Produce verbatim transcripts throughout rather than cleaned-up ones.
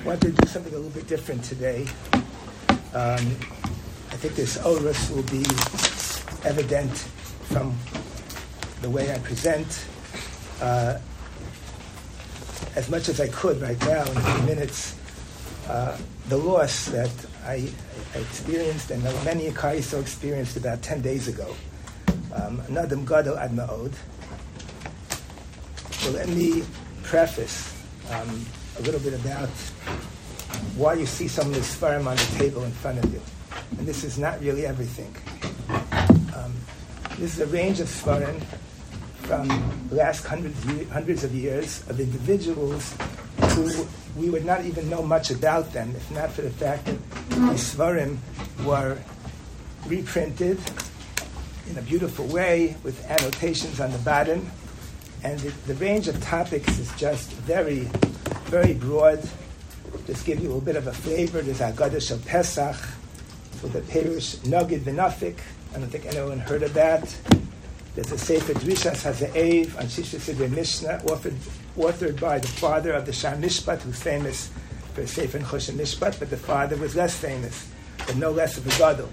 wanted to do something a little bit different today. Um, I think this orus will be evident from the way I present. Uh, as much as I could right now in a few minutes, uh, the loss that I, I experienced and many Akariso experienced about ten days ago. Nadam Gadol Ad Ma'od. So let me preface um, a little bit about why you see some of the Sfarim on the table in front of you. And this is not really everything. Um, this is a range of Sfarim from the last hundreds, hundreds of years of individuals who we would not even know much about them if not for the fact that these Sfarim were reprinted in a beautiful way with annotations on the bottom. And the, the range of topics is just very, very broad. Just give you a little bit of a flavor. There's Haggadah Shel Pesach, with the Perush Nogid V'Nafik. I don't think anyone heard of that. There's a Sefer Drishas HaZe'ev on Shisha Sidrei Mishnah, authored, authored by the father of the Shar Mishpat, who's famous for a Sefer in Choshen Mishpat, but the father was less famous, but no less of a Gadol.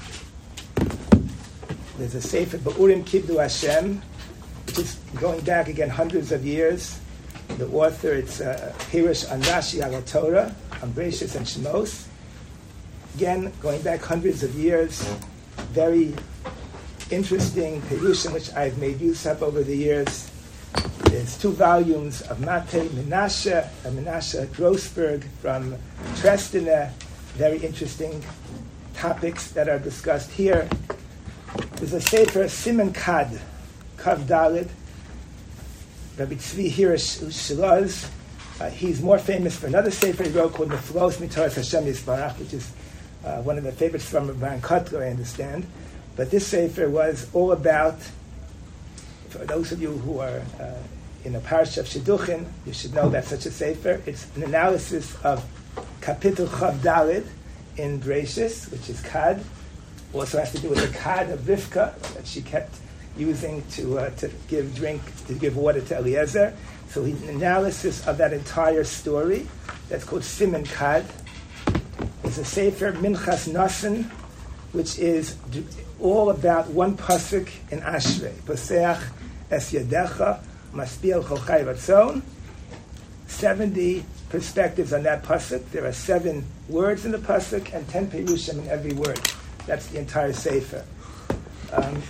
There's a Sefer Ba'urim Kibdu Hashem, which is going back again hundreds of years. The author, it's uh, Pirush on Rashi al Torah, on Bereshis and Shemos. Again, going back hundreds of years, very interesting Pirushim which I've made use of over the years. There's two volumes of Matei Menashe, and Menashe Grossberg from Trestene. Very interesting topics that are discussed here. There's a Sefer Siman Kad, Kav Daled, Rabbi Tzvi Hirish Shilaz. Uh, he's more famous for another Sefer he wrote called Neflos Mitoras Hashem Yisbarach, which is uh, one of the favorites from Baron Kotler, I understand. But this Sefer was all about, for those of you who are uh, in a parsha of Shidduchin, you should know that's such a Sefer. It's an analysis of Kapitel Chav Daled in Bereshis, which is Kad. Also has to do with the Kad of Rivka that she kept using to uh, to give drink, to give water to Eliezer. So he's an analysis of that entire story. That's called Siman Kad. It's a Sefer Minchas Nasan, which is all about one pasuk in Ashrei. Poseach es yadecha, maspiel chol chai ratzon. Seventy perspectives on that pasuk. There are seven words in the pasuk and ten perushim in every word. That's the entire Sefer. Um,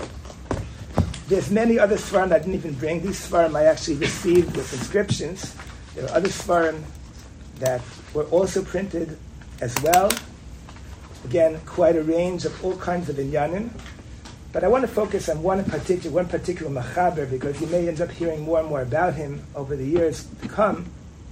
there's many other Sfarim I didn't even bring. These Sfarim I actually received with inscriptions. There are other Sfarim that were also printed as well. Again, quite a range of all kinds of inyanim. But I want to focus on one in particular, one particular machaber, because you may end up hearing more and more about him over the years to come.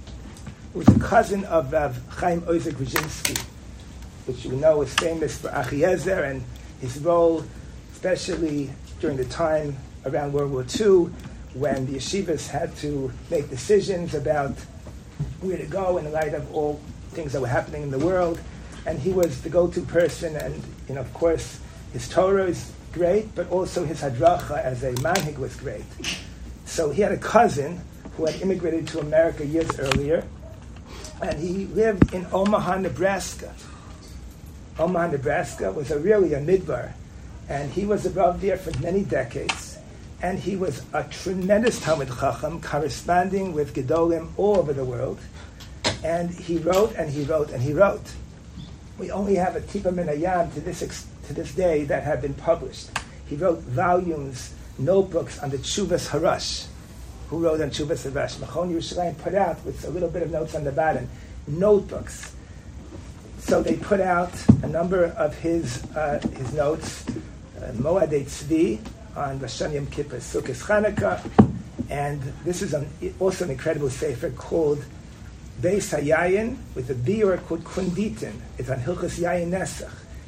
He was a cousin of Rav Chaim Ozer Grudzinski, which you know is famous for Achiezer and his role, especially during the time around World War Two, when the yeshivas had to make decisions about where to go in light of all things that were happening in the world. And he was the go-to person, and you know, of course, his Torah is great, but also his hadracha as a manhig was great. So he had a cousin who had immigrated to America years earlier, and he lived in Omaha, Nebraska. Omaha, Nebraska was a really a midbar, and he was above there for many decades. And he was a tremendous Talmid Chacham, corresponding with Gedolim all over the world. And he wrote, and he wrote, and he wrote. We only have a Tipa Min Hayam to this ex- to this day that have been published. He wrote volumes, notebooks on the Tshuvas Harash. Who wrote on Tshuvas Harash? Machon Yerushalayim put out, with a little bit of notes on the bottom, notebooks. So they put out a number of his uh, his notes, uh, Moadei Tzvi on Rosh Hashanah Yom Kippur, Sukkot Chanukah, and this is an, also an incredible sefer called Beis Hayayin, with a biur called Kunditin. It's on Hilchos Yayin Nesach.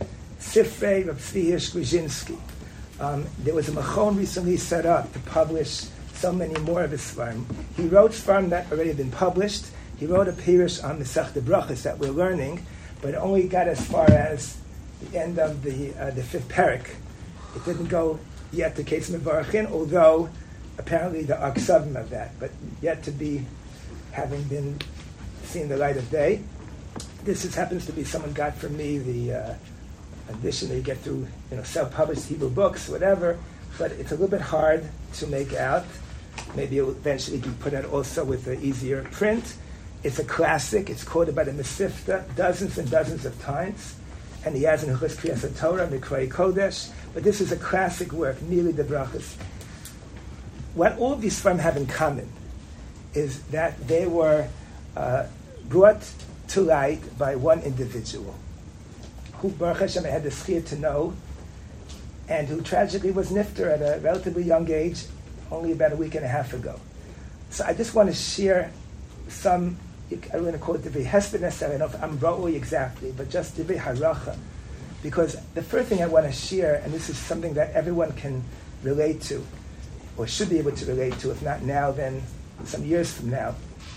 Sifrei Rav Tzvi Hirsch Grudzinski. Um, there was a machon recently set up to publish so many more of his Sfarim. He wrote Sfarim that already been published. He wrote a Pirush on Masechta Brachos that we're learning, but it only got as far as the end of the uh, the fifth parak. It didn't go yet to Keitz Mevarachin, although apparently the Aksavim of that, but yet to be having been seen the light of day. This is, happens to be someone got from me the uh, edition that you get through, you know, self-published Hebrew books, whatever, but it's a little bit hard to make out. Maybe it will eventually be put out also with an easier print. It's a classic. It's quoted by the Mesivta dozens and dozens of times. And he has in Hilchos Kriyas Torah, Mikrei Kodesh. But this is a classic work, Mili de Brachas. What all of these Sfarim have in common is that they were uh, brought to light by one individual, who Baruch Hashem had the schir to know, and who tragically was nifter at a relatively young age, only about a week and a half ago. So I just want to share some, I'm going to call it Divrei Hesped necessarily, I don't know if I'm Ra'ui exactly, but just Divrei Haracha. Because the first thing I want to share, and this is something that everyone can relate to, or should be able to relate to, if not now, then some years from now.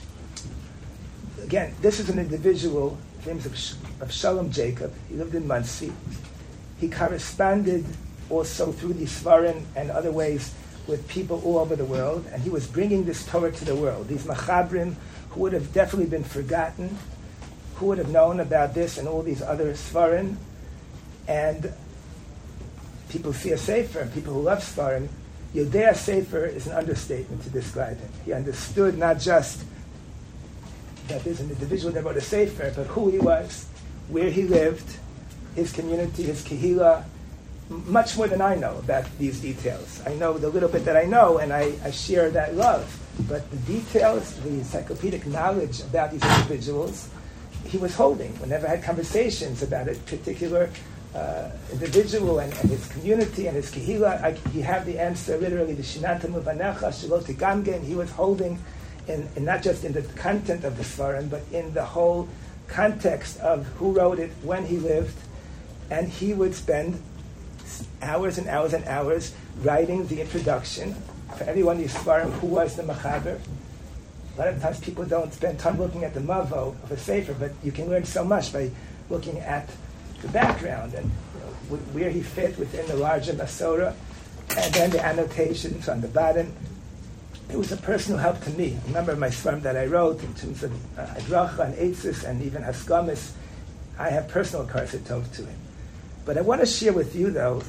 Again, this is an individual, names of, of Shalom Jacob. He lived in Monsey. He corresponded also through the Svarim and other ways with people all over the world, and he was bringing this Torah to the world. These Machabrim, who would have definitely been forgotten, who would have known about this and all these other Svarim, and people see a Sefer, people who love Svarim. Yodea Sefer is an understatement to describe him. He understood not just that there's an individual that wrote a Sefer, but who he was, where he lived, his community, his kehillah, much more than I know about these details. I know the little bit that I know, and I, I share that love. But the details, the encyclopedic knowledge about these individuals, he was holding. Whenever I had conversations about a particular uh, individual and, and his community and his kehillah, I, he had the answer literally, the Shinantam Uvanecha, Shalot Gamgen. He was holding, in, in not just in the content of the Svarim, but in the whole context of who wrote it, when he lived, and he would spend hours and hours and hours writing the introduction for everyone in Yisfarim who was the Machaber. A lot of times people don't spend time looking at the Mavo of a Sefer, but you can learn so much by looking at the background and, you know, where he fit within the larger Masorah, and then the annotations on the bottom. It was a personal help to me. A number of my Svarim that I wrote in terms of uh, Hadracha and Eitzis and even Haskamis, I have personal karsatov to him. But I want to share with you, though,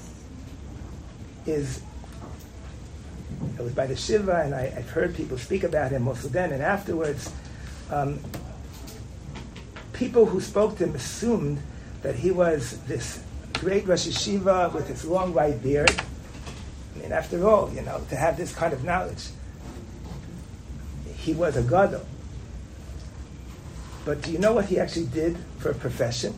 is, it was by the Shiva, and I, I've heard people speak about him also then and afterwards. Um, people who spoke to him assumed that he was this great Rosh Yeshiva with his long white beard. I mean, after all, you know, to have this kind of knowledge. He was a gadol. But do you know what he actually did for a profession?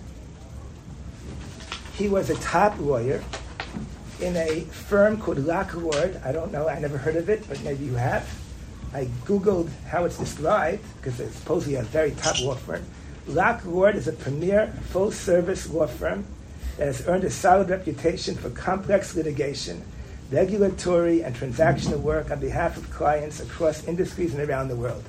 He was a top lawyer in a firm called Locke Ward. I don't know, I never heard of it, but maybe you have. I Googled how it's described, because it's supposedly a very top law firm. Locke Ward is a premier full-service law firm that has earned a solid reputation for complex litigation, regulatory and transactional work on behalf of clients across industries and around the world.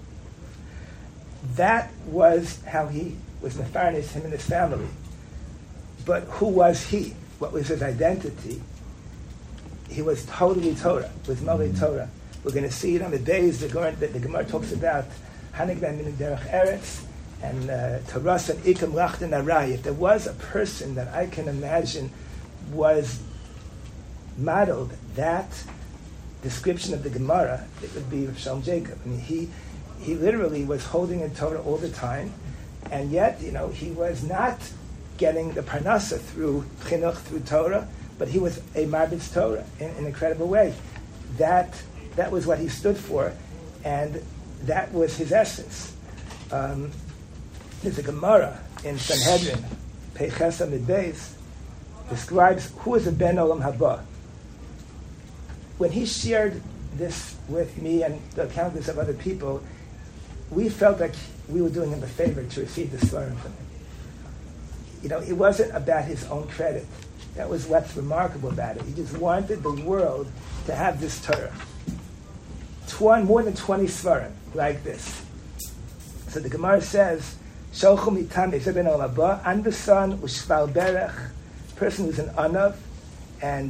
That was how he was mefarnes, him and his family. But who was he? What was his identity? He was totally Torah, was Malei Torah. We're going to see it on the days the Gemara, the, the Gemara talks about Hanig ben Min Derech Eretz and Taras and Ikam Lachten Arai. If there was a person that I can imagine was modeled that description of the Gemara, it would be Shalom Jacob. I mean, he he literally was holding in Torah all the time, and yet, you know, he was not getting the parnasa through chinuch, through Torah, but he was a marbitz Torah in, in an incredible way. That that was what he stood for, and that was his essence. Um, there's a Gemara in Sanhedrin, Peiches Amid Beis, describes who is a Ben Olam Haba. When he shared this with me and the countless of other people, we felt like we were doing him a favor to receive this Svarim from him. You know, it wasn't about his own credit. That was what's remarkable about it. He just wanted the world to have this Torah. Tw- more than twenty Svarim like this. So the Gemara says, Sholchu mitam ben olam haba, anbesan ushval berech, person who's an anav, and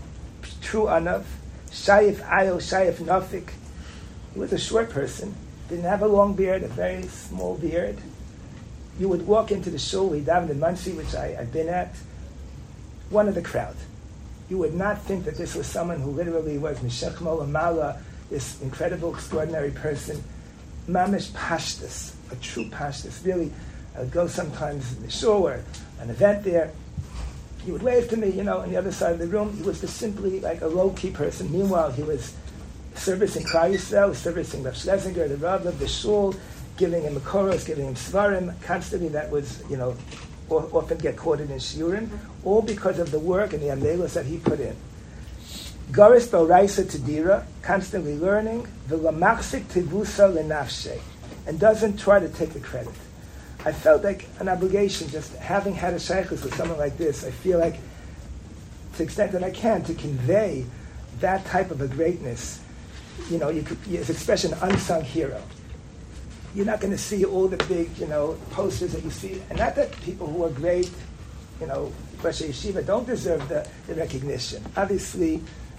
true anav, shayif ayil, shayif nafik. He was a short person, didn't have a long beard, a very small beard. You would walk into the shul, we davened in Muncie, which I, I've been at, one of the crowd. You would not think that this was someone who literally was Mishechmo Amala, this incredible, extraordinary person. Mamish Pashtus, a true Pashtus. Really, I would go sometimes in the shul or an event there. He would wave to me, you know, on the other side of the room. He was just simply like a low-key person. Meanwhile, he was servicing Klal Yisrael, servicing Rav Schlesinger, the Rav of the shul, giving him Makoros, giving him Svarim. Constantly that was, you know, often get quoted in Shiurim, all because of the work and the amelos that he put in. Goris B'Oraisa Tedira, constantly learning, V'Lamachzik Tivusa L'Nafshe, and doesn't try to take the credit. I felt like an obligation, just having had a shaykhus with someone like this, I feel like, to the extent that I can, to convey that type of a greatness. You know, you could, his expression, unsung hero. You're not going to see all the big, you know, posters that you see, and not that people who are great, you know, Rosh Yeshiva don't deserve the, the recognition. Obviously,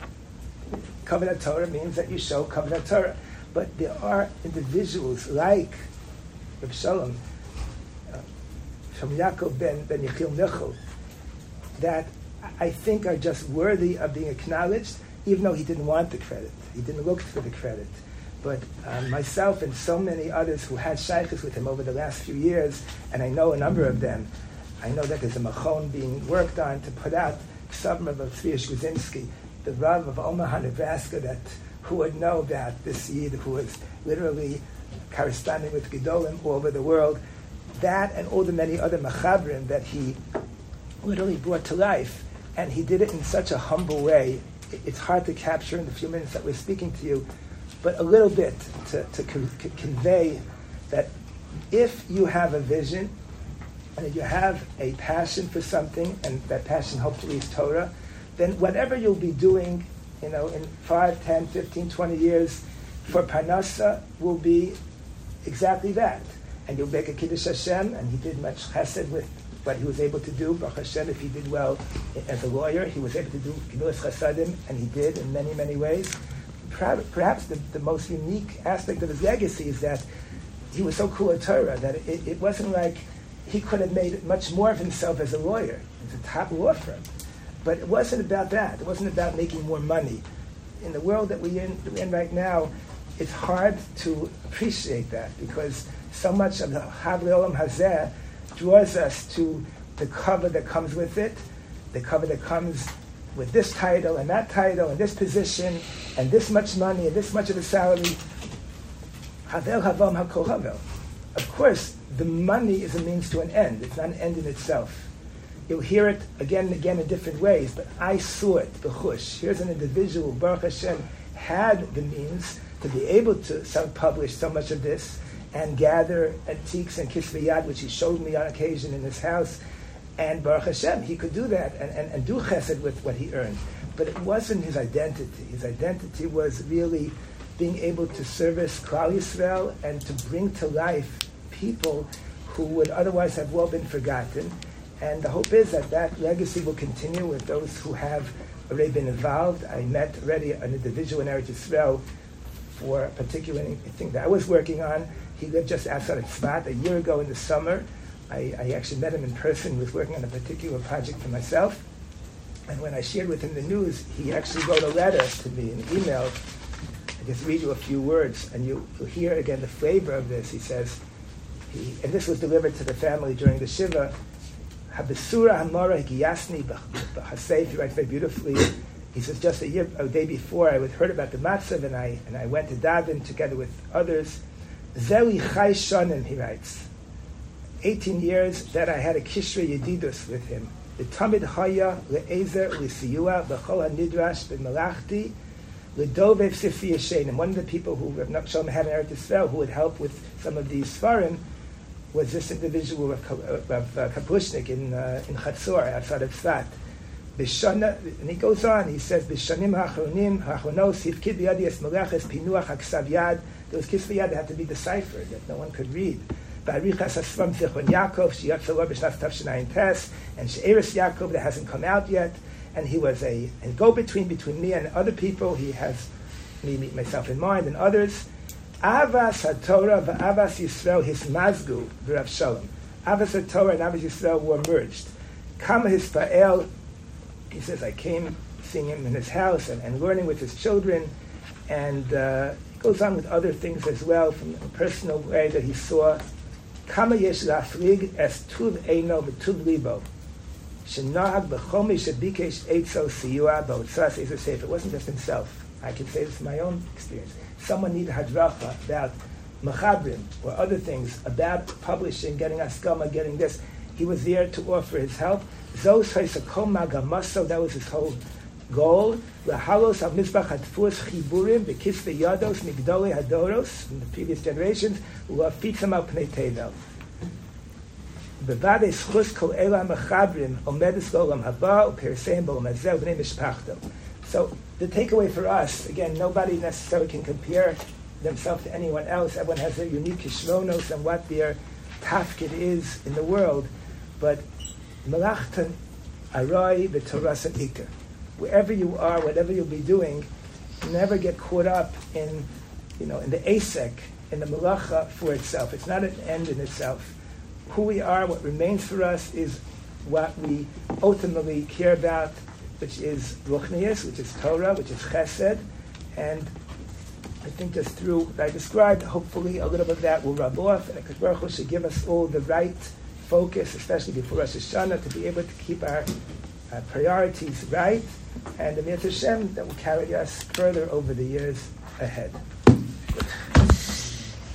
Kavanah Torah means that you show Kavanah Torah, but there are individuals like Reb Shalom, uh, from Yaakov ben, ben Yechiel Michal, that I think are just worthy of being acknowledged, even though he didn't want the credit. He didn't look for the credit. But um, myself and so many others who had shaykhus with him over the last few years, and I know a number of them, I know that there's a machon being worked on to put out Ksavim of Tzvi Shkuzinski, the Rav of Omaha, Nebraska, that who would know about this Yid who was literally corresponding with Gedolim all over the world. That and all the many other machabrim that he literally brought to life, and he did it in such a humble way. It's hard to capture in the few minutes that we're speaking to you, but a little bit to, to con- convey that if you have a vision and if you have a passion for something, and that passion hopefully is Torah, then whatever you'll be doing, you know, in five, ten, fifteen, twenty years for Parnasa will be exactly that. And you'll make a Kiddush Hashem, and he did much chesed with what he was able to do. Baruch Hashem, if he did well as a lawyer, he was able to do Gemilas Chasadim, and he did in many, many ways. Perhaps the, the most unique aspect of his legacy is that he was so cool at Torah that it, it wasn't like he could have made much more of himself as a lawyer. It's a top law firm. But it wasn't about that. It wasn't about making more money. In the world that we're in, we're in right now, it's hard to appreciate that because so much of the Havli Olam Hazeh draws us to the cover that comes with it, the cover that comes with this title and that title and this position and this much money and this much of a salary. Havel havam hakol havel. Of course, the money is a means to an end. It's not an end in itself. You'll hear it again and again in different ways, but I saw it, the chush. Here's an individual, Baruch Hashem, had the means to be able to self-publish so much of this and gather antiques and kisvei yad, which he showed me on occasion in his house. And Baruch Hashem, he could do that and, and, and do chesed with what he earned. But it wasn't his identity. His identity was really being able to service Klal Yisrael and to bring to life people who would otherwise have well been forgotten. And the hope is that that legacy will continue with those who have already been involved. I met already an individual in Eretz Yisrael for a particular thing that I was working on. He lived just outside of Tzfat a year ago in the summer. I, I actually met him in person. He was working on a particular project for myself. And when I shared with him the news, he actually wrote a letter to me, an email. I just read you a few words, and you, you'll hear again the flavor of this. He says, he, and this was delivered to the family during the Shiva, Habesura Hamora Hikiyasni B'Hasef, he writes very beautifully. He says, just a year, a day before, I heard about the matzav, and I and I went to daven together with others. Zeli Chai Shonim, he writes, eighteen years that I had a Kishra Yedidus with him. The Tamid Haya Le'ezer L'Siyua B'Chol HaNidrash B'Melachti L'Dovev Sifi Yashen. And one of the people who Rav Nachshon had in Eretz Yisrael who would help with some of these Sfarim was this individual of uh, Kapushnik in uh, in Chatzor, outside of Tzfat. B'shana, and he goes on, he says, B'shanim ha'achronim ha'achronos hivkid b'yadi es meleches pinuach ha'ksav yad. There was kisvei yad that had to be deciphered, that no one could read. Ba'arichas ha'svam zichron Yaakov, she'yat shalom b'shnas tavshinayin tes, and she'eres Yaakov that hasn't come out yet. And he was a, a go-between between me and other people. He has me, myself in mind, and others. Avas HaTorah v'Avas Yisrael hismazgu v'Rav Shalom. Avas HaTorah and Avas Yisrael were merged. Kama Hispael, he says, I came seeing him in his house and, and learning with his children, and uh, he goes on with other things as well from a personal way that he saw. Kama yesh lafrig es tuv eino v'tuv libo. Shenahag b'chomi shebikesh eitzo siyua b'otzas is a sefer. It wasn't just himself. I can say this from my own experience. Someone needed hadracha about machadrim or other things, about publishing, getting askama, getting this. He was there to offer his help. Zos ha'isakol magamaso, that was his whole goal. Lahalos al-mizbach hatfus chiburim v'kisve yados migdoli hadoros from the previous generations. U'afitzam al pnei tevel. Bevade schus kol ela machadrim omedes l'olam haba u'periseim b'olam hazeh u'bnei mishpachto. So the takeaway for us, again, nobody necessarily can compare themselves to anyone else. Everyone has their unique kishronos and what their tafkid is in the world. But melachtan arai v'toras ikar. Wherever you are, whatever you'll be doing, never get caught up in, you know, in the asek, in the melacha for itself. It's not an end in itself. Who we are, what remains for us, is what we ultimately care about, which is ruchnius, which is Torah, which is chesed, and I think just through what I described, hopefully a little bit of that will rub off, and HaKadosh Baruch Hu should give us all the right focus, especially before Rosh Hashanah, to be able to keep our, our priorities right, and the Mitzvah Hashem that will carry us further over the years ahead.